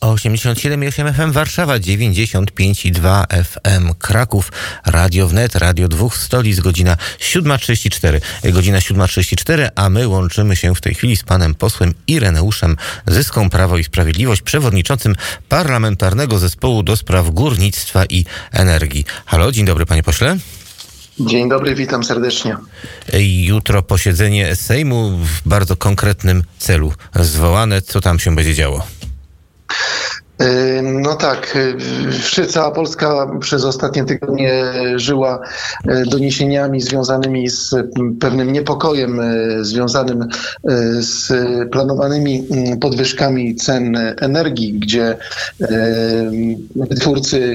87,8 FM Warszawa, 95,2 FM Kraków, Radio Wnet, Radio Dwóch Stolic, godzina 7:34. Godzina 7:34, a my łączymy się w tej chwili z panem posłem Ireneuszem Zyską, Prawo i Sprawiedliwość, przewodniczącym Parlamentarnego Zespołu do Spraw Górnictwa i Energii. Halo, dzień dobry panie pośle. Dzień dobry, witam serdecznie. Jutro posiedzenie Sejmu w bardzo konkretnym celu zwołane. Co tam się będzie działo? No tak, cała Polska przez ostatnie tygodnie żyła doniesieniami związanymi z pewnym niepokojem związanym z planowanymi podwyżkami cen energii, gdzie wytwórcy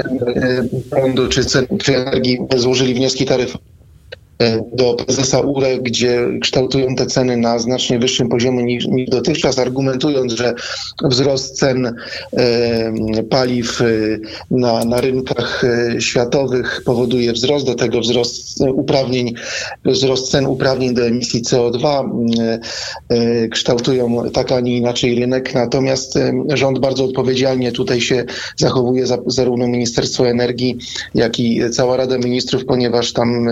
prądu czy energii złożyli wnioski taryfowe do prezesa URE, gdzie kształtują te ceny na znacznie wyższym poziomie niż dotychczas, argumentując, że wzrost cen paliw na rynkach światowych powoduje wzrost, do tego wzrost cen uprawnień do emisji CO2, kształtują tak, a nie inaczej rynek. Natomiast rząd bardzo odpowiedzialnie tutaj się zachowuje, zarówno Ministerstwo Energii, jak i cała Rada Ministrów, ponieważ tam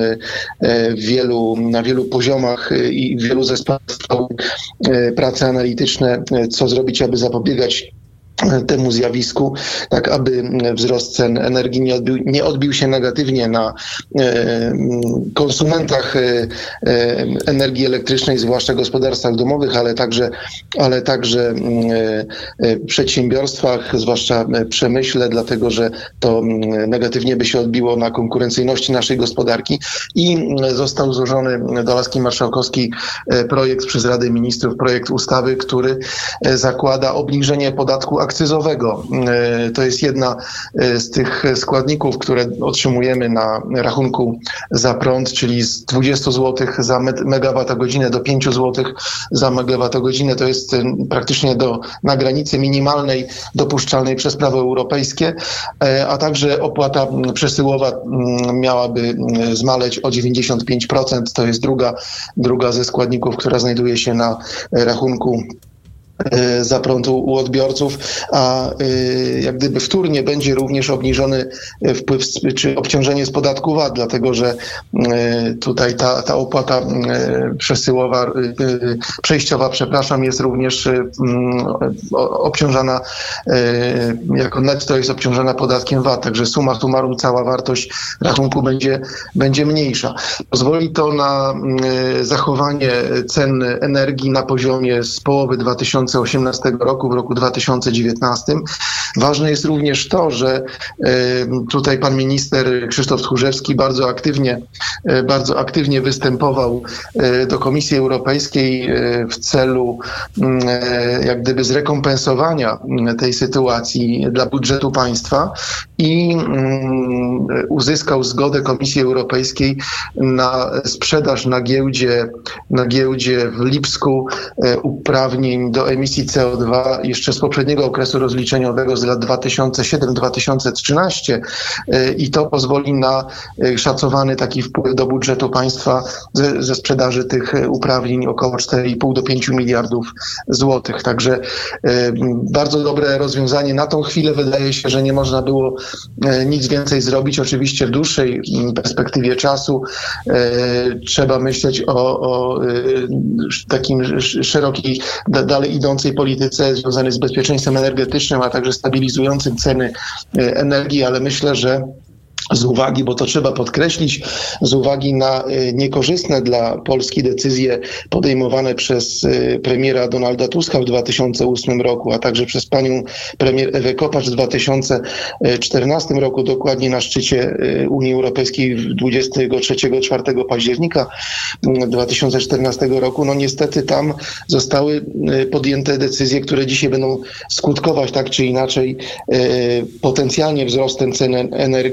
na wielu poziomach i w wielu zespołach prace analityczne, co zrobić, aby zapobiegać temu zjawisku, tak aby wzrost cen energii nie odbił się negatywnie na konsumentach energii elektrycznej, zwłaszcza gospodarstwach domowych, ale także przedsiębiorstwach, zwłaszcza przemyśle, dlatego że to negatywnie by się odbiło na konkurencyjności naszej gospodarki. I został złożony do laski marszałkowskiej projekt przez Radę Ministrów, projekt ustawy, który zakłada obniżenie podatku akcyzowego. To jest jedna z tych składników, które otrzymujemy na rachunku za prąd, czyli z 20 zł za megawattogodzinę do 5 zł za megawattogodzinę. To jest praktycznie na granicy minimalnej dopuszczalnej przez prawo europejskie, a także opłata przesyłowa miałaby zmaleć o 95%. To jest druga ze składników, która znajduje się na rachunku za prąd u odbiorców, a jak gdyby wtórnie będzie również obniżony wpływ czy obciążenie z podatku VAT, dlatego że tutaj ta opłata przejściowa, jest również obciążana, jako netto jest obciążana podatkiem VAT, także summa summarum cała wartość rachunku będzie mniejsza. Pozwoli to na zachowanie cen energii na poziomie z połowy 2018 roku, w roku 2019. Ważne jest również to, że tutaj pan minister Krzysztof Tchórzewski bardzo aktywnie występował do Komisji Europejskiej w celu jak gdyby zrekompensowania tej sytuacji dla budżetu państwa i uzyskał zgodę Komisji Europejskiej na sprzedaż na giełdzie w Lipsku uprawnień do emisji CO2 jeszcze z poprzedniego okresu rozliczeniowego z lat 2007-2013 i to pozwoli na szacowany taki wpływ do budżetu państwa ze sprzedaży tych uprawnień około 4,5 do 5 miliardów złotych. Także bardzo dobre rozwiązanie. Na tą chwilę wydaje się, że nie można było nic więcej zrobić. Oczywiście w dłuższej perspektywie czasu trzeba myśleć o takim szerokiej, dalej idącej polityce związanej z bezpieczeństwem energetycznym, a także stabilizującym ceny energii, ale myślę, że z uwagi, bo to trzeba podkreślić, z uwagi na niekorzystne dla Polski decyzje podejmowane przez premiera Donalda Tuska w 2008 roku, a także przez panią premier Ewę Kopacz w 2014 roku, dokładnie na szczycie Unii Europejskiej 23-4 października 2014 roku. No niestety tam zostały podjęte decyzje, które dzisiaj będą skutkować tak czy inaczej potencjalnie wzrostem cen energii, bo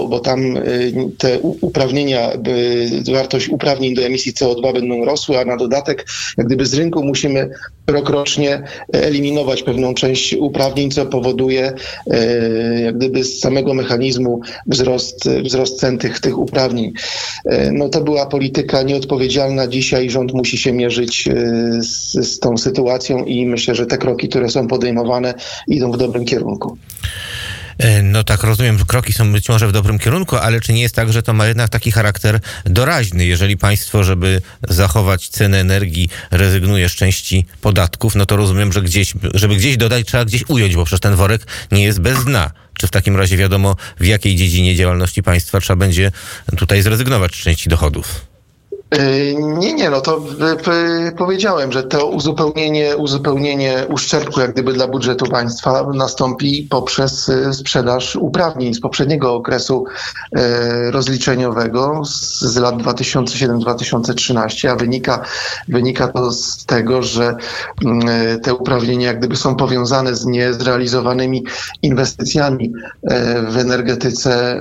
bo tam te uprawnienia, wartość uprawnień do emisji CO2 będą rosły, a na dodatek jak gdyby z rynku musimy rokrocznie eliminować pewną część uprawnień, co powoduje jak gdyby z samego mechanizmu wzrost cen tych uprawnień. No to była polityka nieodpowiedzialna. Dzisiaj rząd musi się mierzyć z tą sytuacją i myślę, że te kroki, które są podejmowane, idą w dobrym kierunku. No tak, rozumiem, że kroki są być może w dobrym kierunku, ale czy nie jest tak, że to ma jednak taki charakter doraźny? Jeżeli państwo, żeby zachować cenę energii, rezygnuje z części podatków, no to rozumiem, że żeby gdzieś dodać, trzeba gdzieś ująć, bo przecież ten worek nie jest bez dna. Czy w takim razie wiadomo, w jakiej dziedzinie działalności państwa trzeba będzie tutaj zrezygnować z części dochodów? Nie, no to powiedziałem, że to uzupełnienie uszczerbku jak gdyby dla budżetu państwa nastąpi poprzez sprzedaż uprawnień z poprzedniego okresu rozliczeniowego z lat 2007-2013, a wynika to z tego, że te uprawnienia jak gdyby są powiązane z niezrealizowanymi inwestycjami w energetyce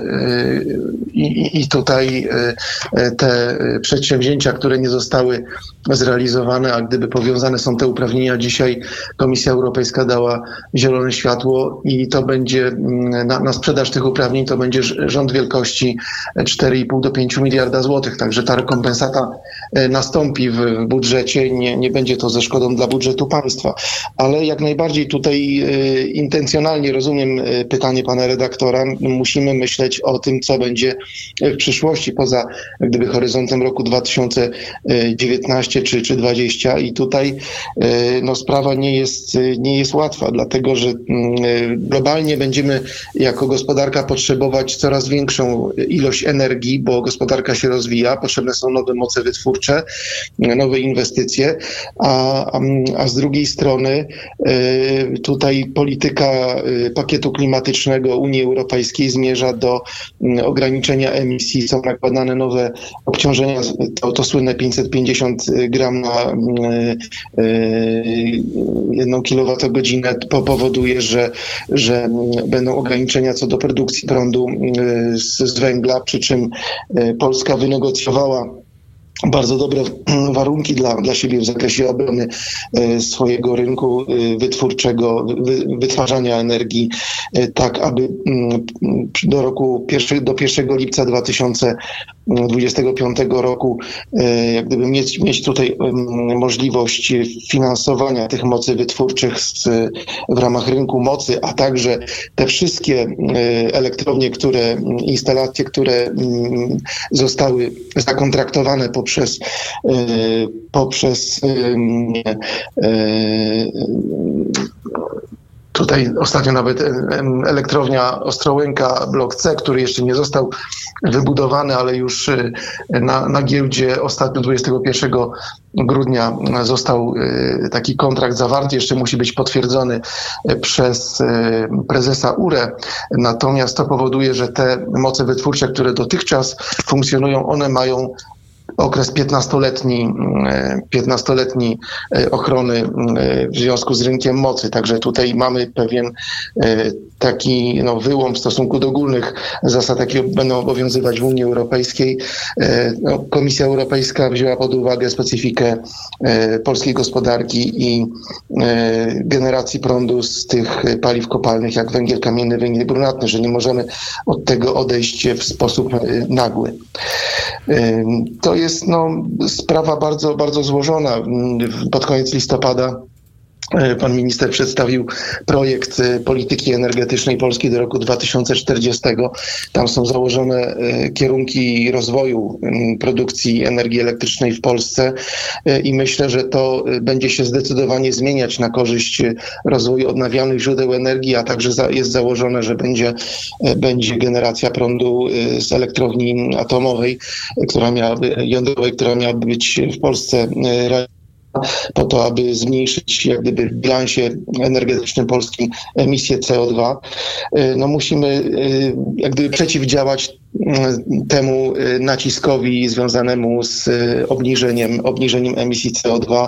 i tutaj te przedsięwzięcia, które nie zostały zrealizowane, a gdyby powiązane są te uprawnienia, dzisiaj Komisja Europejska dała zielone światło i to będzie na sprzedaż tych uprawnień to będzie rząd wielkości 4,5 do 5 miliarda złotych. Także ta rekompensata nastąpi w budżecie. Nie będzie to ze szkodą dla budżetu państwa. Ale jak najbardziej tutaj intencjonalnie rozumiem pytanie pana redaktora. Musimy myśleć o tym, co będzie w przyszłości poza jak gdyby horyzontem roku 2019 czy 2020 i tutaj no, sprawa nie jest łatwa, dlatego że globalnie będziemy jako gospodarka potrzebować coraz większą ilość energii, bo gospodarka się rozwija, potrzebne są nowe moce wytwórcze, nowe inwestycje, a z drugiej strony tutaj polityka pakietu klimatycznego Unii Europejskiej zmierza do ograniczenia emisji, są nakładane nowe obciążenia, to słynne 550 gram na 1 kWh powoduje, że będą ograniczenia co do produkcji prądu z węgla, przy czym Polska wynegocjowała bardzo dobre warunki dla siebie w zakresie obrony swojego rynku wytwórczego, wytwarzania energii, tak aby do 1 lipca 2025 roku jak gdyby mieć tutaj możliwość finansowania tych mocy wytwórczych w ramach rynku mocy, a także te wszystkie elektrownie, instalacje, które zostały zakontraktowane poprzez tutaj ostatnio nawet elektrownia Ostrołęka, blok C, który jeszcze nie został wybudowany, ale już na giełdzie ostatnio 21 grudnia został taki kontrakt zawarty, jeszcze musi być potwierdzony przez prezesa URE. Natomiast to powoduje, że te moce wytwórcze, które dotychczas funkcjonują, one mają okres 15-letni ochrony w związku z rynkiem mocy. Także tutaj mamy pewien taki wyłom w stosunku do ogólnych zasad, jakie będą obowiązywać w Unii Europejskiej. Komisja Europejska wzięła pod uwagę specyfikę polskiej gospodarki i generacji prądu z tych paliw kopalnych, jak węgiel kamienny, węgiel brunatny, że nie możemy od tego odejść w sposób nagły. To jest sprawa bardzo, bardzo złożona. Pod koniec listopada pan minister przedstawił projekt polityki energetycznej Polski do roku 2040. Tam są założone kierunki rozwoju produkcji energii elektrycznej w Polsce i myślę, że to będzie się zdecydowanie zmieniać na korzyść rozwoju odnawialnych źródeł energii, a także jest założone, że będzie generacja prądu z elektrowni atomowej, jądrowej, która miałaby być w Polsce po to, aby zmniejszyć jak gdyby w bilansie energetycznym Polski emisję CO2. Musimy jak gdyby przeciwdziałać temu naciskowi związanemu z obniżeniem emisji CO2.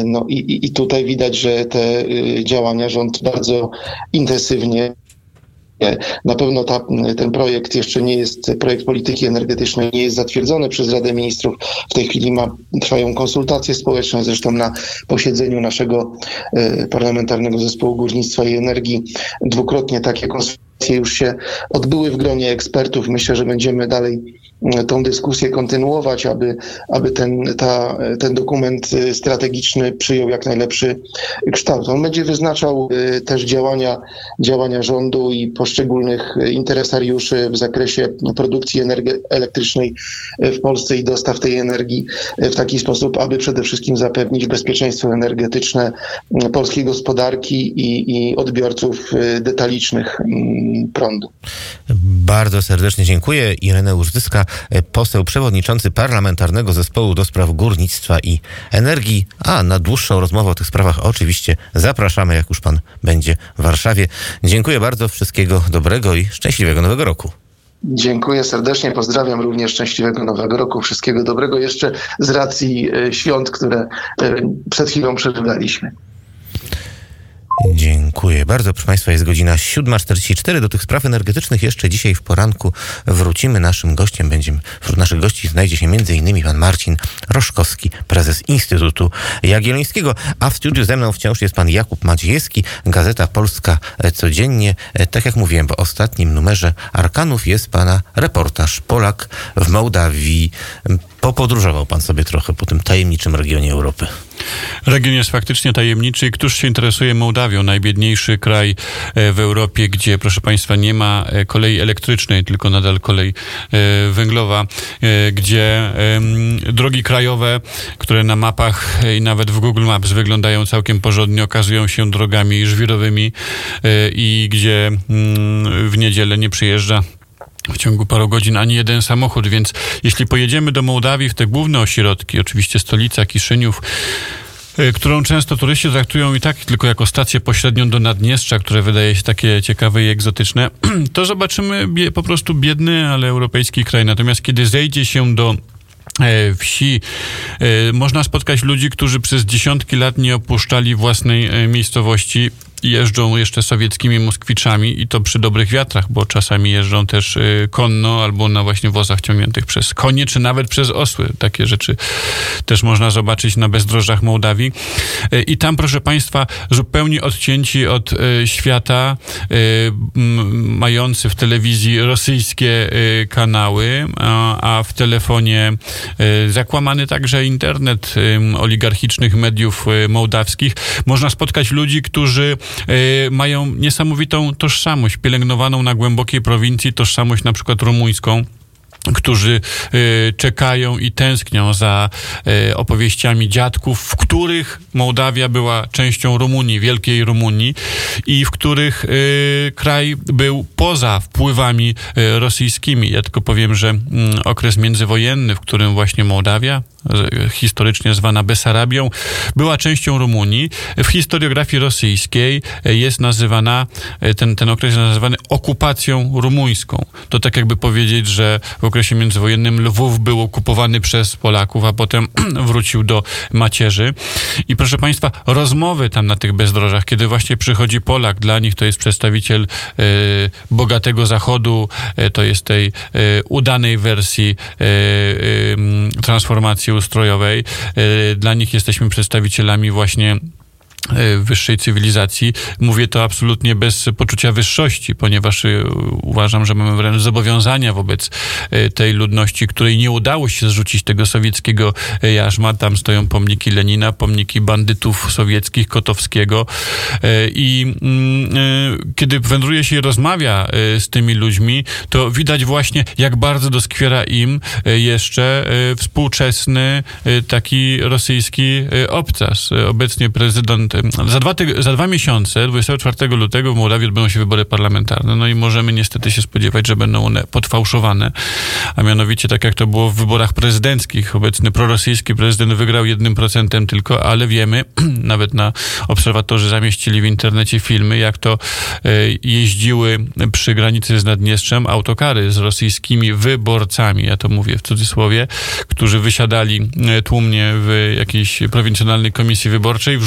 I tutaj widać, że te działania rząd bardzo intensywnie Na pewno ten projekt jeszcze nie jest, projekt polityki energetycznej nie jest zatwierdzony przez Radę Ministrów. W tej chwili trwają konsultacje społeczne, zresztą na posiedzeniu naszego Parlamentarnego Zespołu Górnictwa i Energii dwukrotnie takie konsultacje już się odbyły w gronie ekspertów. Myślę, że będziemy dalej tą dyskusję kontynuować, aby ten dokument strategiczny przyjął jak najlepszy kształt. On będzie wyznaczał też działania rządu i poszczególnych interesariuszy w zakresie produkcji elektrycznej w Polsce i dostaw tej energii w taki sposób, aby przede wszystkim zapewnić bezpieczeństwo energetyczne polskiej gospodarki i odbiorców detalicznych prądu. Bardzo serdecznie dziękuję. Ireneusz Zyska, poseł przewodniczący Parlamentarnego Zespołu do Spraw Górnictwa i Energii. A na dłuższą rozmowę o tych sprawach oczywiście zapraszamy, jak już pan będzie w Warszawie. Dziękuję bardzo, wszystkiego dobrego i szczęśliwego Nowego Roku. Dziękuję serdecznie, pozdrawiam również, szczęśliwego Nowego Roku, wszystkiego dobrego jeszcze z racji świąt, które przed chwilą przeżywaliśmy. Dziękuję bardzo. Proszę Państwa, jest godzina 7:44. Do tych spraw energetycznych jeszcze dzisiaj w poranku wrócimy. Wśród naszych gości znajdzie się m.in. pan Marcin Roszkowski, prezes Instytutu Jagiellońskiego. A w studiu ze mną wciąż jest pan Jakub Maciejewski, Gazeta Polska Codziennie. Tak jak mówiłem, w ostatnim numerze Arkanów jest pana reportaż Polak w Mołdawii. Popodróżował pan sobie trochę po tym tajemniczym regionie Europy. Region jest faktycznie tajemniczy. Któż się interesuje Mołdawią? Najbiedniejszy kraj w Europie, gdzie, proszę państwa, nie ma kolei elektrycznej, tylko nadal kolej węglowa, gdzie drogi krajowe, które na mapach i nawet w Google Maps wyglądają całkiem porządnie, okazują się drogami żwirowymi i gdzie w niedzielę nie przyjeżdża w ciągu paru godzin ani jeden samochód, więc jeśli pojedziemy do Mołdawii, w te główne ośrodki, oczywiście stolica Kiszyniów, którą często turyści traktują i tak tylko jako stację pośrednią do Naddniestrza, które wydaje się takie ciekawe i egzotyczne, to zobaczymy po prostu biedny, ale europejski kraj. Natomiast kiedy zejdzie się do wsi, można spotkać ludzi, którzy przez dziesiątki lat nie opuszczali własnej miejscowości. Jeżdżą jeszcze sowieckimi moskwiczami i to przy dobrych wiatrach, bo czasami jeżdżą też konno albo na właśnie wozach ciągniętych przez konie, czy nawet przez osły. Takie rzeczy też można zobaczyć na bezdrożach Mołdawii. I tam, proszę państwa, zupełnie odcięci od świata, mający w telewizji rosyjskie kanały, a w telefonie zakłamany także internet oligarchicznych mediów mołdawskich. Można spotkać ludzi, którzy mają niesamowitą tożsamość, pielęgnowaną na głębokiej prowincji, tożsamość na przykład rumuńską, którzy czekają i tęsknią za opowieściami dziadków, w których Mołdawia była częścią Rumunii, wielkiej Rumunii i w których kraj był poza wpływami rosyjskimi. Ja tylko powiem, że okres międzywojenny, w którym właśnie Mołdawia, historycznie zwana Besarabią, była częścią Rumunii. W historiografii rosyjskiej jest nazywany, ten okres jest nazywany okupacją rumuńską. To tak jakby powiedzieć, że w okresie międzywojennym Lwów był okupowany przez Polaków, a potem wrócił do macierzy. I proszę państwa, rozmowy tam na tych bezdrożach, kiedy właśnie przychodzi Polak, dla nich to jest przedstawiciel bogatego Zachodu, to jest tej udanej wersji transformacji ustrojowej. Dla nich jesteśmy przedstawicielami właśnie wyższej cywilizacji. Mówię to absolutnie bez poczucia wyższości, ponieważ uważam, że mamy wręcz zobowiązania wobec tej ludności, której nie udało się zrzucić tego sowieckiego jarzma. Tam stoją pomniki Lenina, pomniki bandytów sowieckich, Kotowskiego i kiedy wędruje się i rozmawia z tymi ludźmi, to widać właśnie, jak bardzo doskwiera im jeszcze współczesny taki rosyjski obcas. Obecnie prezydent za 2 miesiące, 24 lutego w Mołdawii odbędą się wybory parlamentarne. No i możemy niestety się spodziewać, że będą one podfałszowane. A mianowicie, tak jak to było w wyborach prezydenckich, obecny prorosyjski prezydent wygrał 1% tylko, ale wiemy, nawet obserwatorzy zamieścili w internecie filmy, jak to jeździły przy granicy z Naddniestrzem autokary z rosyjskimi wyborcami, ja to mówię w cudzysłowie, którzy wysiadali tłumnie w jakiejś prowincjonalnej komisji wyborczej, wrzucali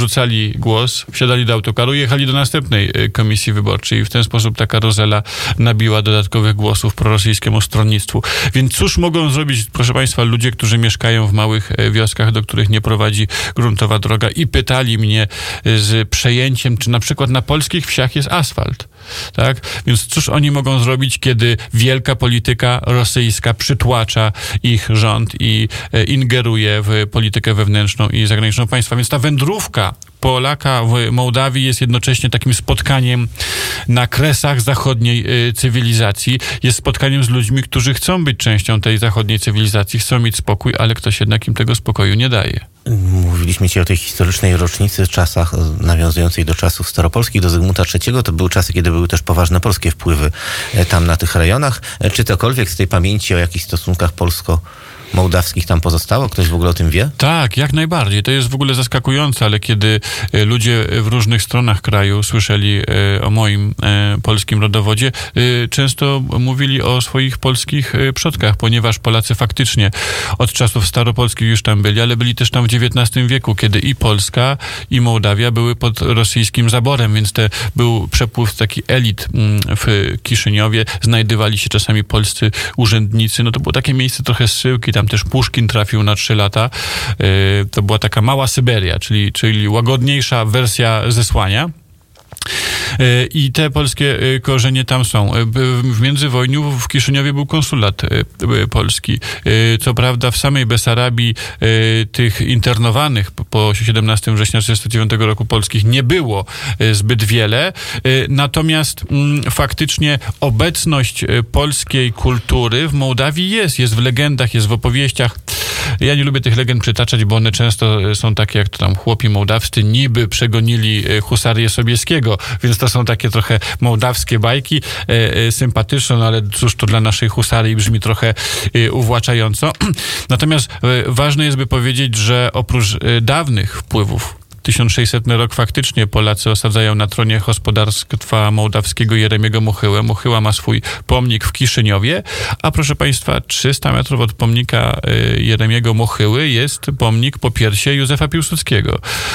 oddali głos, wsiadali do autokaru i jechali do następnej komisji wyborczej i w ten sposób ta karuzela nabiła dodatkowych głosów prorosyjskiemu stronnictwu. Więc cóż mogą zrobić, proszę państwa, ludzie, którzy mieszkają w małych wioskach, do których nie prowadzi gruntowa droga i pytali mnie z przejęciem, czy na przykład na polskich wsiach jest asfalt. Tak? Więc cóż oni mogą zrobić, kiedy wielka polityka rosyjska przytłacza ich rząd i ingeruje w politykę wewnętrzną i zagraniczną państwa. Więc ta wędrówka Polaka w Mołdawii jest jednocześnie takim spotkaniem na kresach zachodniej cywilizacji. Jest spotkaniem z ludźmi, którzy chcą być częścią tej zachodniej cywilizacji, chcą mieć spokój, ale ktoś jednak im tego spokoju nie daje. Mówiliśmy ci o tej historycznej rocznicy, czasach nawiązującej do czasów staropolskich, do Zygmunta III. To były czasy, kiedy były też poważne polskie wpływy tam na tych rejonach. Czy cokolwiek z tej pamięci o jakichś stosunkach polsko-mołdawskich tam pozostało? Ktoś w ogóle o tym wie? Tak, jak najbardziej. To jest w ogóle zaskakujące, ale kiedy ludzie w różnych stronach kraju słyszeli o moim polskim rodowodzie, często mówili o swoich polskich przodkach, ponieważ Polacy faktycznie od czasów staropolskich już tam byli, ale byli też tam w XIX wieku, kiedy i Polska, i Mołdawia były pod rosyjskim zaborem, więc był przepływ taki elit w Kiszyniowie. Znajdywali się czasami polscy urzędnicy. No to było takie miejsce trochę zsyłki. Tam też Puszkin trafił na 3 lata. To była taka mała Syberia, czyli łagodniejsza wersja zesłania. I te polskie korzenie tam są. W międzywojniu w Kiszyniowie był konsulat polski. Co prawda w samej Besarabii tych internowanych po 17 września 1939 roku polskich nie było zbyt wiele. Natomiast faktycznie obecność polskiej kultury w Mołdawii jest w legendach, jest w opowieściach. Ja nie lubię tych legend przytaczać, bo one często są takie, jak to tam chłopi mołdawscy niby przegonili husarię Sobieskiego, więc to są takie trochę mołdawskie bajki, sympatyczne, no ale cóż, to dla naszej husarii brzmi trochę uwłaczająco. Natomiast ważne jest, by powiedzieć, że oprócz dawnych wpływów 1600 rok faktycznie Polacy osadzają na tronie gospodarstwa mołdawskiego Jeremiego Mochyłę. Mochyła ma swój pomnik w Kiszyniowie, a proszę państwa, 300 metrów od pomnika Jeremiego Mochyły jest pomnik Popiersie Józefa Piłsudskiego,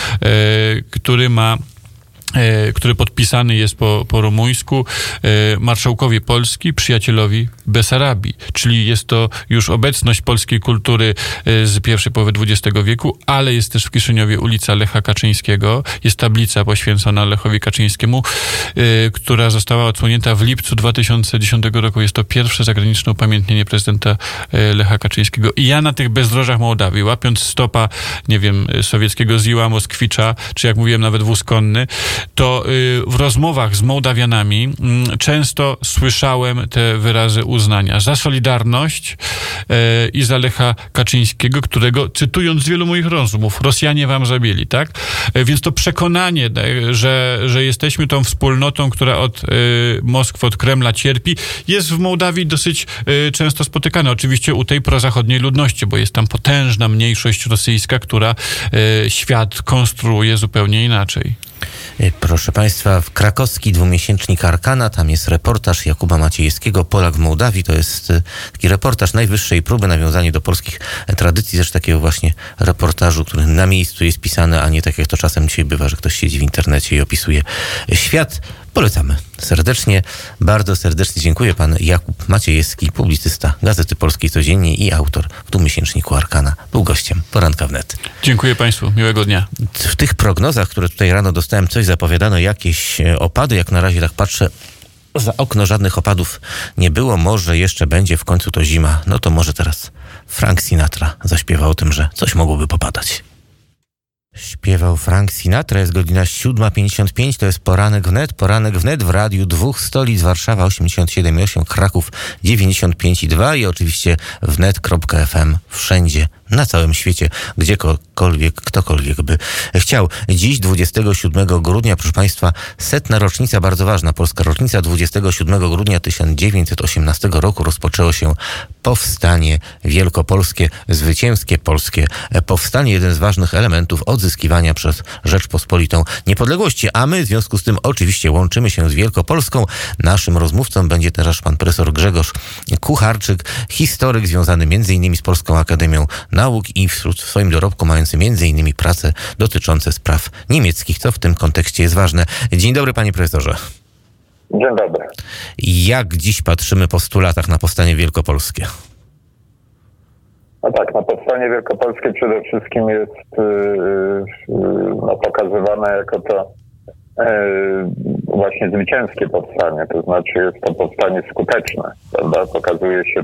który podpisany jest po rumuńsku marszałkowi Polski, przyjacielowi Besarabii. Czyli jest to już obecność polskiej kultury z pierwszej połowy XX wieku, ale jest też w Kiszyniowie ulica Lecha Kaczyńskiego. Jest tablica poświęcona Lechowi Kaczyńskiemu, która została odsłonięta w lipcu 2010 roku. Jest to pierwsze zagraniczne upamiętnienie prezydenta Lecha Kaczyńskiego. I ja na tych bezdrożach Mołdawii, łapiąc stopa, nie wiem, sowieckiego Ziła, Moskwicza, czy jak mówiłem, nawet wóz konny, to w rozmowach z Mołdawianami często słyszałem te wyrazy uznania za Solidarność i za Lecha Kaczyńskiego, którego, cytując z wielu moich rozmów, Rosjanie wam zabili, tak? Więc to przekonanie, że jesteśmy tą wspólnotą, która od Moskwy, od Kremla cierpi, jest w Mołdawii dosyć często spotykane. Oczywiście u tej prozachodniej ludności, bo jest tam potężna mniejszość rosyjska, która świat konstruuje zupełnie inaczej. Proszę państwa, krakowski dwumiesięcznik Arkana, tam jest reportaż Jakuba Maciejewskiego, Polak w Mołdawii. To jest taki reportaż najwyższej próby, nawiązanie do polskich tradycji, też takiego właśnie reportażu, który na miejscu jest pisany, a nie tak jak to czasem dzisiaj bywa, że ktoś siedzi w internecie i opisuje świat. Polecamy serdecznie, bardzo serdecznie dziękuję. Pan Jakub Maciejewski, publicysta Gazety Polskiej Codziennie i autor w dwumiesięczniku Arkana, był gościem Poranka Wnet. Dziękuję państwu, miłego dnia. W tych prognozach, które tutaj rano dostałem, coś zapowiadano, jakieś opady, jak na razie tak patrzę, za okno żadnych opadów nie było, może jeszcze będzie, w końcu to zima, no to może teraz Frank Sinatra zaśpiewa o tym, że coś mogłoby popadać. Śpiewał Frank Sinatra, jest godzina 7:55, to jest Poranek Wnet w Radiu Dwóch Stolic, Warszawa 87,8, Kraków 95,2 i oczywiście wnet.fm wszędzie, na całym świecie, gdziekolwiek, ktokolwiek by chciał. Dziś, 27 grudnia, proszę państwa, 100. rocznica, bardzo ważna polska rocznica, 27 grudnia 1918 roku rozpoczęło się powstanie wielkopolskie, zwycięskie polskie powstanie, jeden z ważnych elementów odzyskiwania przez Rzeczpospolitą niepodległości, a my w związku z tym oczywiście łączymy się z Wielkopolską. Naszym rozmówcą będzie teraz pan profesor Grzegorz Kucharczyk, historyk związany m.in. z Polską Akademią nauk i w swoim dorobku mający m.in. prace dotyczące spraw niemieckich, co w tym kontekście jest ważne. Dzień dobry, panie profesorze. Dzień dobry. Jak dziś patrzymy po 100 latach na powstanie wielkopolskie? No tak, powstanie wielkopolskie przede wszystkim jest pokazywane jako to właśnie zwycięskie powstanie, to znaczy jest to powstanie skuteczne, prawda? Pokazuje się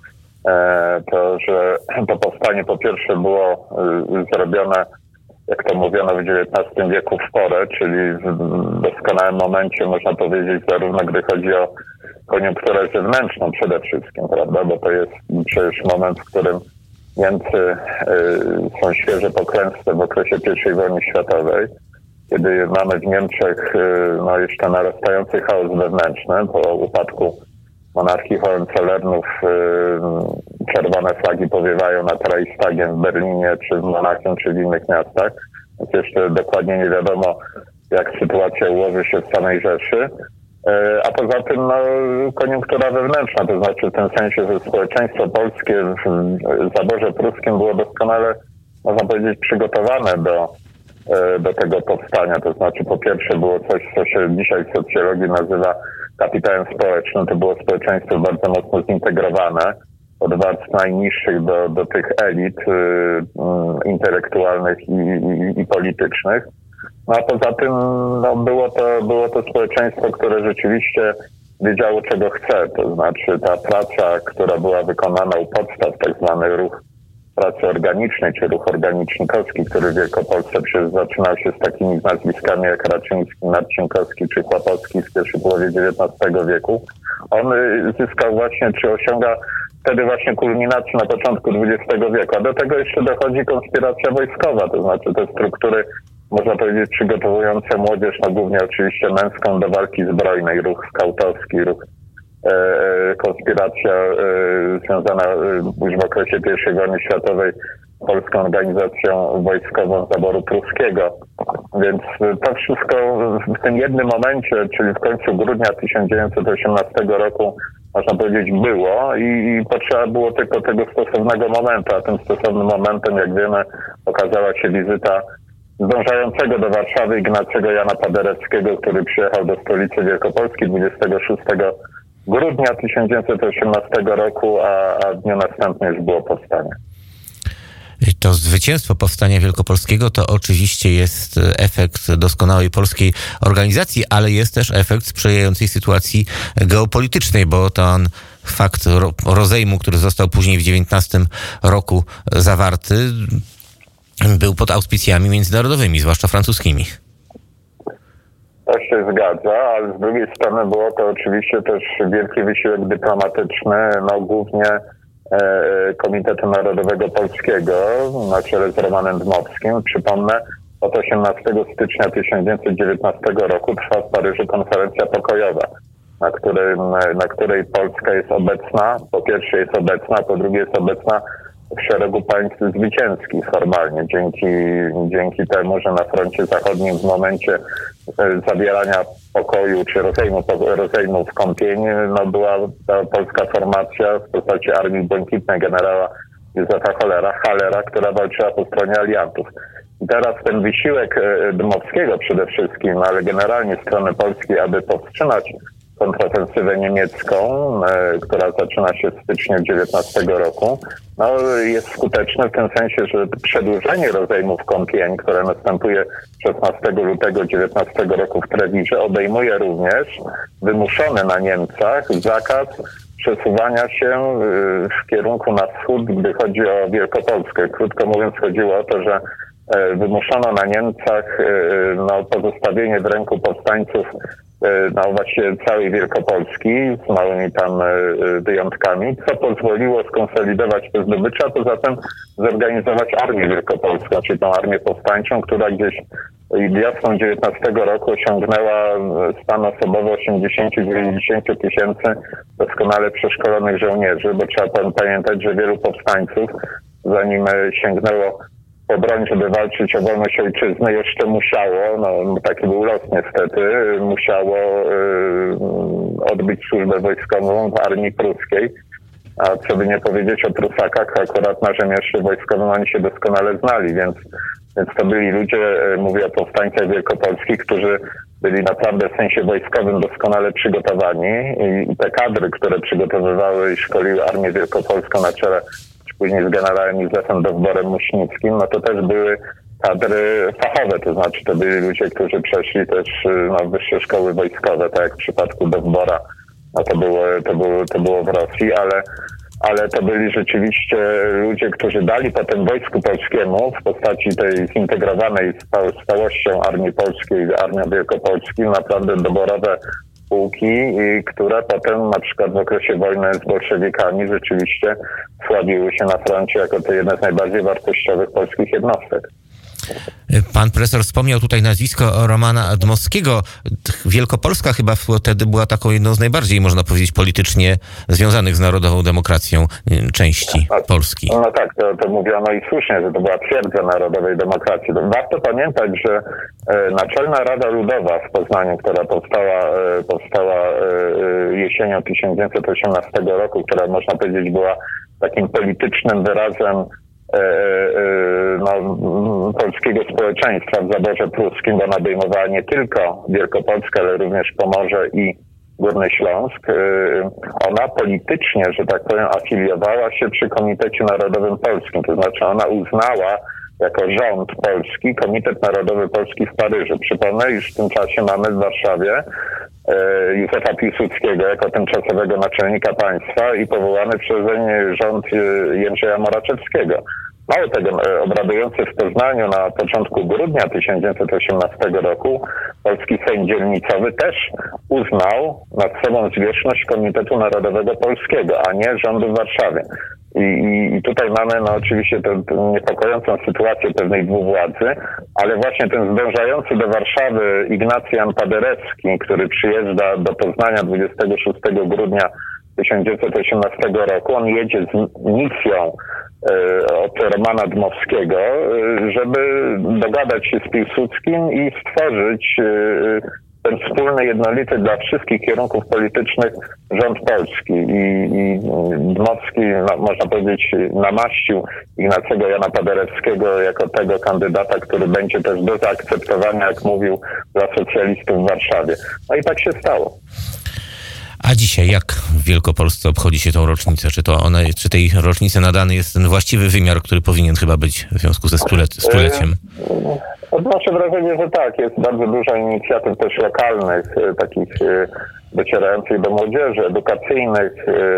to, że to powstanie po pierwsze było zrobione, jak to mówiono, w XIX wieku w porę, czyli w doskonałym momencie, można powiedzieć, zarówno gdy chodzi o koniunkturę zewnętrzną przede wszystkim, prawda, bo to jest przecież moment, w którym Niemcy są świeże po klęsce w okresie I wojny światowej, kiedy mamy w Niemczech jeszcze narastający chaos wewnętrzny po upadku monarchii Hohenzollernów. Czerwone flagi powiewają nad Reichstagiem w Berlinie, czy w Monachium, czy w innych miastach. Więc jeszcze dokładnie nie wiadomo, jak sytuacja ułoży się w samej Rzeszy. A poza tym koniunktura wewnętrzna, to znaczy w tym sensie, że społeczeństwo polskie w zaborze pruskim było doskonale, można powiedzieć, przygotowane do tego powstania. To znaczy po pierwsze było coś, co się dzisiaj w socjologii nazywa kapitałem społecznym. To było społeczeństwo bardzo mocno zintegrowane od warstw najniższych do tych elit intelektualnych i politycznych. No a poza tym było to społeczeństwo, które rzeczywiście wiedziało, czego chce. To znaczy ta praca, która była wykonana u podstaw, tak zwany ruch pracy organicznej, czy ruch organicznikowski, który w Wielkopolsce przecież zaczynał się z takimi nazwiskami jak Raczyński, Marcinkowski czy Chłopowski w pierwszej połowie XIX wieku. On zyskał właśnie, czy osiąga wtedy właśnie kulminację na początku XX wieku. A do tego jeszcze dochodzi konspiracja wojskowa, to znaczy te struktury, można powiedzieć, przygotowujące młodzież, głównie oczywiście męską, do walki zbrojnej, ruch skautowski, ruch konspiracja związana już w okresie I wojny światowej z Polską Organizacją Wojskową Zaboru Pruskiego. Więc to wszystko w tym jednym momencie, czyli w końcu grudnia 1918 roku, można powiedzieć, było i potrzeba było tylko tego stosownego momentu, a tym stosownym momentem, jak wiemy, okazała się wizyta zdążającego do Warszawy Ignacego Jana Paderewskiego, który przyjechał do stolicy Wielkopolski 26 grudnia 1918 roku, a w dniu następnym już było powstanie. To zwycięstwo powstania wielkopolskiego to oczywiście jest efekt doskonałej polskiej organizacji, ale jest też efekt sprzyjającej sytuacji geopolitycznej, bo ten fakt rozejmu, który został później w 19 roku zawarty, był pod auspicjami międzynarodowymi, zwłaszcza francuskimi. To się zgadza, ale z drugiej strony było to oczywiście też wielki wysiłek dyplomatyczny, głównie Komitetu Narodowego Polskiego na czele z Romanem Dmowskim. Przypomnę, od 18 stycznia 1919 roku trwa w Paryżu konferencja pokojowa, na której Polska jest obecna, po pierwsze jest obecna, po drugie jest obecna w szeregu państw zwycięskich formalnie, dzięki temu, że na froncie zachodnim w momencie zawierania pokoju czy rozejmu w Kąpień była ta polska formacja w postaci Armii Błękitnej generała Józefa Hallera, która walczyła po stronie aliantów. I teraz ten wysiłek Dmowskiego przede wszystkim, ale generalnie strony polskiej, aby powstrzymać kontrofensywę niemiecką, która zaczyna się w styczniu 19 roku, jest skuteczne w tym sensie, że przedłużenie rozejmu w Kąpień, które następuje 16 lutego 19 roku w Trewirze, obejmuje również wymuszony na Niemcach zakaz przesuwania się w kierunku na wschód, gdy chodzi o Wielkopolskę. Krótko mówiąc, chodziło o to, że wymuszono na Niemcach pozostawienie w ręku powstańców właściwie całej Wielkopolski z małymi tam wyjątkami, co pozwoliło skonsolidować te zdobycze, a poza tym zorganizować Armię Wielkopolską, czyli tą armię powstańczą, która gdzieś wiosną 19 roku osiągnęła stan osobowy 80-90 tysięcy doskonale przeszkolonych żołnierzy, bo trzeba pamiętać, że wielu powstańców, zanim sięgnęło po broń, żeby walczyć o wolność ojczyzny, jeszcze musiało, taki był los niestety, musiało odbyć służbę wojskową w armii pruskiej. A co by nie powiedzieć o Prusakach, akurat na rzemiośle wojskowym oni się doskonale znali, więc to byli ludzie, mówię o powstańcach wielkopolskich, którzy byli naprawdę w sensie wojskowym doskonale przygotowani i te kadry, które przygotowywały i szkoliły Armię Wielkopolską na czele później z generałem Józefem Dowborem-Muśnickim, no to też były kadry fachowe, to znaczy to byli ludzie, którzy przeszli też wyższe szkoły wojskowe, tak jak w przypadku Dowbora, no to było w Rosji, ale to byli rzeczywiście ludzie, którzy dali potem Wojsku Polskiemu w postaci tej zintegrowanej z całością Armii Polskiej, Armią Wielkopolskim, naprawdę doborowe pułki, które potem na przykład w okresie wojny z bolszewikami rzeczywiście sławiły się na froncie jako to jedne z najbardziej wartościowych polskich jednostek. Pan profesor wspomniał tutaj nazwisko Romana Dmowskiego. Wielkopolska chyba wtedy była taką jedną z najbardziej, można powiedzieć, politycznie związanych z narodową demokracją części Polski. No tak, to mówiono i słusznie, że to była twierdza narodowej demokracji. Warto pamiętać, że Naczelna Rada Ludowa w Poznaniu, która powstała jesienią 1918 roku, która można powiedzieć była takim politycznym wyrazem polskiego społeczeństwa w zaborze pruskim, bo ona obejmowała nie tylko Wielkopolskę, ale również Pomorze i Górny Śląsk. Ona politycznie, że tak powiem, afiliowała się przy Komitecie Narodowym Polskim, to znaczy ona uznała jako rząd polski Komitet Narodowy Polski w Paryżu. Przypomnę, iż w tym czasie mamy w Warszawie Józefa Piłsudskiego jako tymczasowego naczelnika państwa i powołany przez rząd Jędrzeja Moraczewskiego. Mało tego, obradujący w Poznaniu na początku grudnia 1918 roku polski Sejm Dzielnicowy też uznał nad sobą zwierzchność Komitetu Narodowego Polskiego, a nie rządu w Warszawie. I tutaj mamy oczywiście tę niepokojącą sytuację pewnej dwuwładzy, ale właśnie ten zdążający do Warszawy Ignacjan Paderewski, który przyjeżdża do Poznania 26 grudnia 1918 roku, on jedzie z misją od Romana Dmowskiego, żeby dogadać się z Piłsudskim i stworzyć ten wspólny, jednolity dla wszystkich kierunków politycznych rząd polski. I Dmowski, można powiedzieć, namaścił Ignacego Jana Paderewskiego jako tego kandydata, który będzie też do zaakceptowania, jak mówił, dla socjalistów w Warszawie. No i tak się stało. A dzisiaj jak w Wielkopolsce obchodzi się tą rocznicę? Czy tej rocznicy nadany jest ten właściwy wymiar, który powinien chyba być w związku ze stuleciem? Odnoszę wrażenie, że tak. Jest bardzo dużo inicjatyw też lokalnych, takich docierających do młodzieży, edukacyjnych.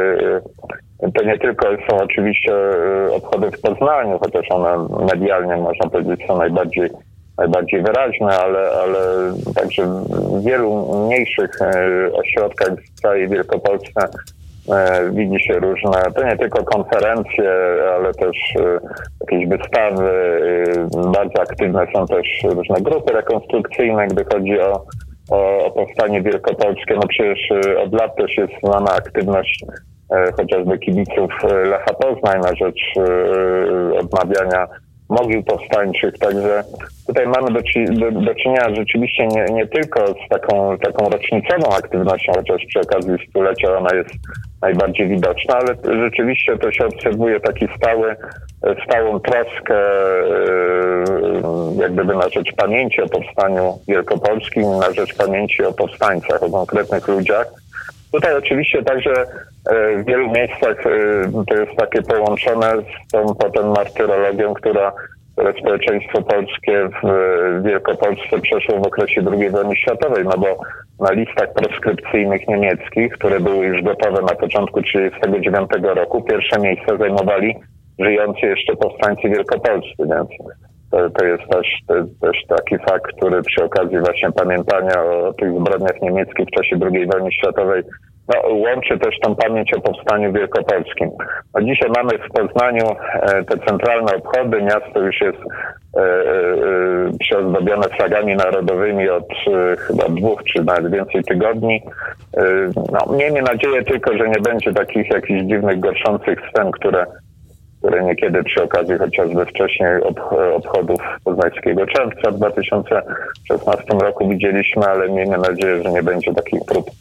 To nie tylko są oczywiście obchody w Poznaniu, chociaż one medialnie, można powiedzieć, są najbardziej wyraźne, ale także w wielu mniejszych ośrodkach w całej Wielkopolsce widzi się różne, to nie tylko konferencje, ale też jakieś wystawy. Bardzo aktywne są też różne grupy rekonstrukcyjne, gdy chodzi o powstanie wielkopolskie. No przecież od lat też jest znana aktywność chociażby kibiców Lecha Poznań na rzecz odnawiania mogił powstańczych, także tutaj mamy do czynienia rzeczywiście nie tylko z taką rocznicową aktywnością, chociaż przy okazji stulecia ona jest najbardziej widoczna, ale rzeczywiście to się obserwuje taki stałą troskę jak gdyby na rzecz pamięci o powstaniu wielkopolskim, na rzecz pamięci o powstańcach, o konkretnych ludziach. Tutaj oczywiście także w wielu miejscach to jest takie połączone z tą potem martyrologią, które społeczeństwo polskie w Wielkopolsce przeszło w okresie II wojny światowej, no bo na listach proskrypcyjnych niemieckich, które były już gotowe na początku 1939 roku, pierwsze miejsca zajmowali żyjący jeszcze powstańcy wielkopolscy, więc to jest też taki fakt, który przy okazji właśnie pamiętania o tych zbrodniach niemieckich w czasie II wojny światowej łączy też tą pamięć o powstaniu wielkopolskim. Dzisiaj mamy w Poznaniu te centralne obchody. Miasto już jest przyozdobione flagami narodowymi od chyba 2 czy nawet więcej tygodni. Miejmy nadzieję tylko, że nie będzie takich jakichś dziwnych, gorszących scen, które niekiedy przy okazji chociażby wcześniej obchodów poznańskiego czerwca w 2016 roku widzieliśmy, ale miejmy nadzieję, że nie będzie takich prób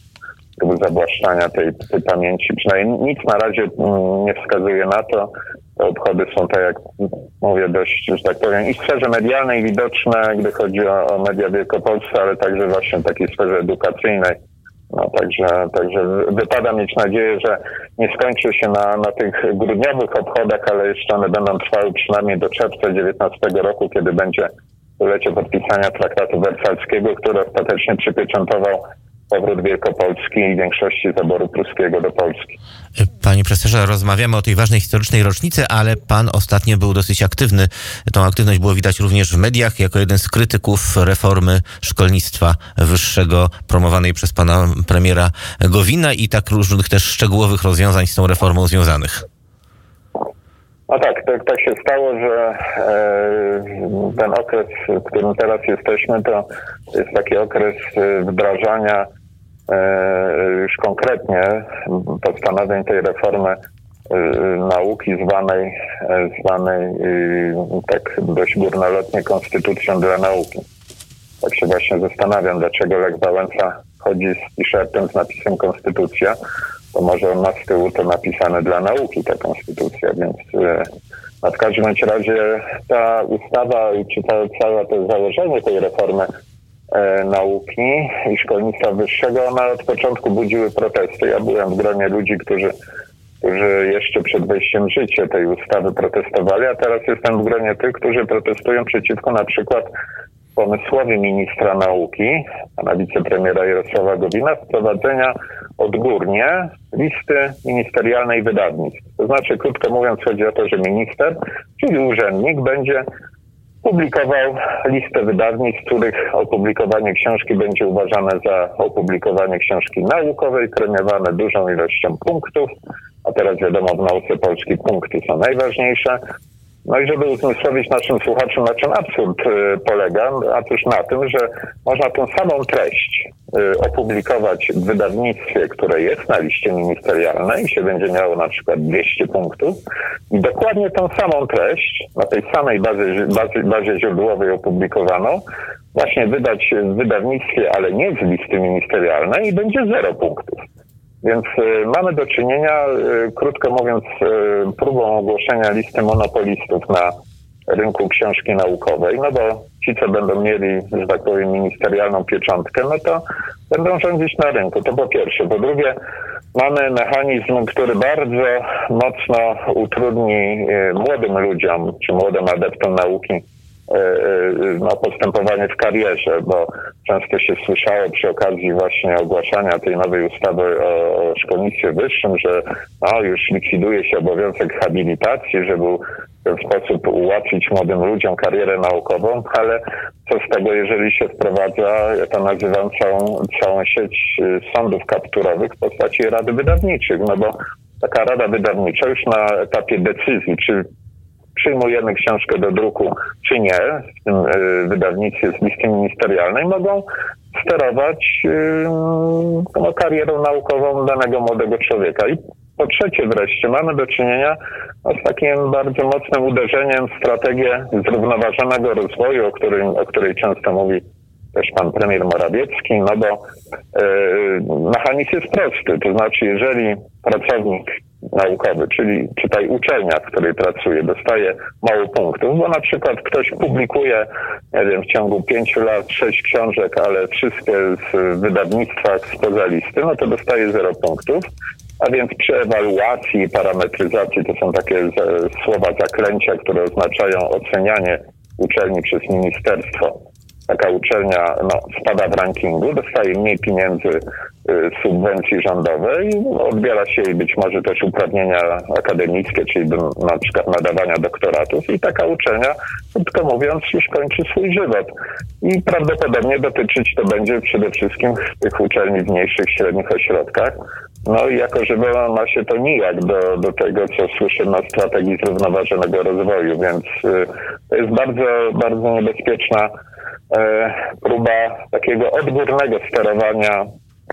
zawłaszczania tej pamięci. Przynajmniej nic na razie nie wskazuje na to. Te obchody są, tak jak mówię, dość, że tak powiem, i w sferze medialnej widoczne, gdy chodzi o media wielkopolskie, ale także właśnie w takiej sferze edukacyjnej. No, także wypada mieć nadzieję, że nie skończy się na tych grudniowych obchodach, ale jeszcze one będą trwały przynajmniej do czerwca 2019 roku, kiedy będzie stulecie podpisania traktatu wersalskiego, który ostatecznie przypieczętował powrót Wielkopolski i większości zaboru pruskiego do Polski. Panie profesorze, rozmawiamy o tej ważnej historycznej rocznicy, ale pan ostatnio był dosyć aktywny. Tą aktywność było widać również w mediach jako jeden z krytyków reformy szkolnictwa wyższego promowanej przez pana premiera Gowina i tak różnych też szczegółowych rozwiązań z tą reformą związanych. No tak się stało, że ten okres, w którym teraz jesteśmy, to jest taki okres wdrażania już konkretnie postanowień tej reformy nauki zwanej tak dość górnolotnie konstytucją dla nauki. Tak się właśnie zastanawiam, dlaczego Lech Wałęsa chodzi z t-shirtem z napisem konstytucja, bo może on ma z tyłu to napisane dla nauki ta konstytucja, więc w każdym razie ta ustawa czy całe to założenie tej reformy nauki i szkolnictwa wyższego, one od początku budziły protesty. Ja byłem w gronie ludzi, którzy jeszcze przed wejściem w życie tej ustawy protestowali, a teraz jestem w gronie tych, którzy protestują przeciwko na przykład pomysłowi ministra nauki, pana wicepremiera Jarosława Gowina, wprowadzenia odgórnie listy ministerialnej wydawnictw. To znaczy, krótko mówiąc, chodzi o to, że minister, czyli urzędnik, będzie publikował listę wydawnictw, których opublikowanie książki będzie uważane za opublikowanie książki naukowej, premiowane dużą ilością punktów, a teraz wiadomo, w nauce polskiej punkty są najważniejsze. No i żeby uzmysłowić naszym słuchaczom, na czym absurd polega, otóż na tym, że można tą samą treść opublikować w wydawnictwie, które jest na liście ministerialnej i się będzie miało na przykład 200 punktów i dokładnie tą samą treść na tej samej bazie źródłowej opublikowaną właśnie wydać w wydawnictwie, ale nie z listy ministerialnej i będzie 0 punktów. Więc mamy do czynienia, krótko mówiąc, próbą ogłoszenia listy monopolistów na rynku książki naukowej, no bo ci, co będą mieli, że tak powiem, ministerialną pieczątkę, no to będą rządzić na rynku. To po pierwsze. Po drugie, mamy mechanizm, który bardzo mocno utrudni młodym ludziom, czy młodym adeptom nauki postępowanie w karierze, bo często się słyszało przy okazji właśnie ogłaszania tej nowej ustawy o szkolnictwie wyższym, że już likwiduje się obowiązek habilitacji, żeby w ten sposób ułatwić młodym ludziom karierę naukową, ale co z tego, jeżeli się wprowadza, ja to nazywam całą sieć sądów kapturowych w postaci rady wydawniczych, no bo taka rada wydawnicza już na etapie decyzji, czy przyjmujemy książkę do druku, czy nie, w tym wydawnictwie z listy ministerialnej, mogą sterować karierą naukową danego młodego człowieka. I po trzecie wreszcie mamy do czynienia z takim bardzo mocnym uderzeniem w strategię zrównoważonego rozwoju, o której często mówi też pan premier Morawiecki, no bo mechanizm jest prosty, to znaczy jeżeli pracownik naukowy, czyli czytaj uczelnia, w której pracuje, dostaje mało punktów, bo na przykład ktoś publikuje, nie wiem, w ciągu 5 lat 6 książek, ale wszystkie w wydawnictwach spoza listy, no to dostaje 0 punktów, a więc przy ewaluacji i parametryzacji, to są takie słowa zaklęcia, które oznaczają ocenianie uczelni przez ministerstwo. Taka uczelnia spada w rankingu, dostaje mniej pieniędzy subwencji rządowej, odbiera się jej być może też uprawnienia akademickie, czyli na przykład nadawania doktoratów i taka uczelnia, krótko mówiąc, już kończy swój żywot. I prawdopodobnie dotyczyć to będzie przede wszystkim tych uczelni w mniejszych, średnich ośrodkach. No i jako żywo ma się to nijak do tego, co słyszymy o strategii zrównoważonego rozwoju, więc to jest bardzo, bardzo niebezpieczna próba takiego odgórnego sterowania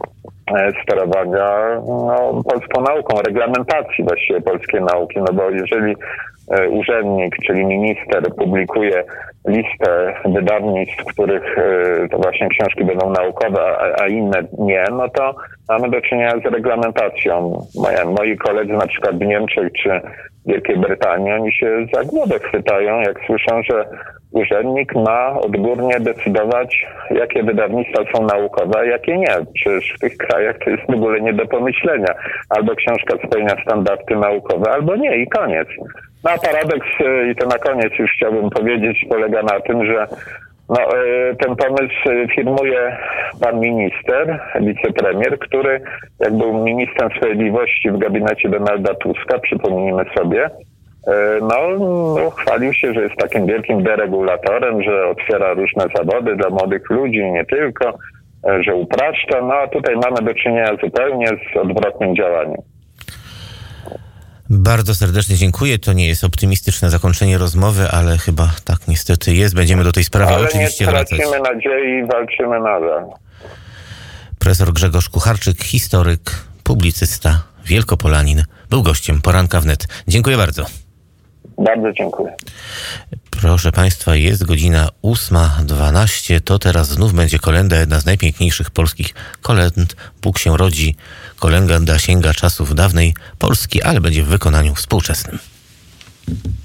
polską nauką, reglamentacji właściwie polskiej nauki, no bo jeżeli urzędnik, czyli minister publikuje listę wydawnictw, których to właśnie książki będą naukowe, a inne nie, no to mamy do czynienia z reglamentacją. Moi koledzy na przykład w Niemczech czy Wielkiej Brytanii, oni się za głowę chwytają, jak słyszą, że urzędnik ma odgórnie decydować, jakie wydawnictwa są naukowe, a jakie nie. Przecież w tych krajach to jest w ogóle nie do pomyślenia. Albo książka spełnia standardy naukowe, albo nie i koniec. No a paradoks, i to na koniec już chciałbym powiedzieć, polega na tym, że ten pomysł firmuje pan minister, wicepremier, który jak był ministrem sprawiedliwości w gabinecie Donalda Tuska, przypomnijmy sobie, chwalił się, że jest takim wielkim deregulatorem, że otwiera różne zawody dla młodych ludzi, nie tylko, że upraszcza. No a tutaj mamy do czynienia zupełnie z odwrotnym działaniem. Bardzo serdecznie dziękuję. To nie jest optymistyczne zakończenie rozmowy, ale chyba tak niestety jest. Będziemy do tej sprawy oczywiście wracać. Ale nie tracimy nadziei i walczymy nadal. Profesor Grzegorz Kucharczyk, historyk, publicysta, wielkopolanin, był gościem Poranka Wnet. Dziękuję bardzo. Bardzo dziękuję. Proszę Państwa, jest godzina 8:12. To teraz znów będzie kolenda, jedna z najpiękniejszych polskich kolęd. Bóg się rodzi. Kolenda sięga czasów dawnej Polski, ale będzie w wykonaniu współczesnym.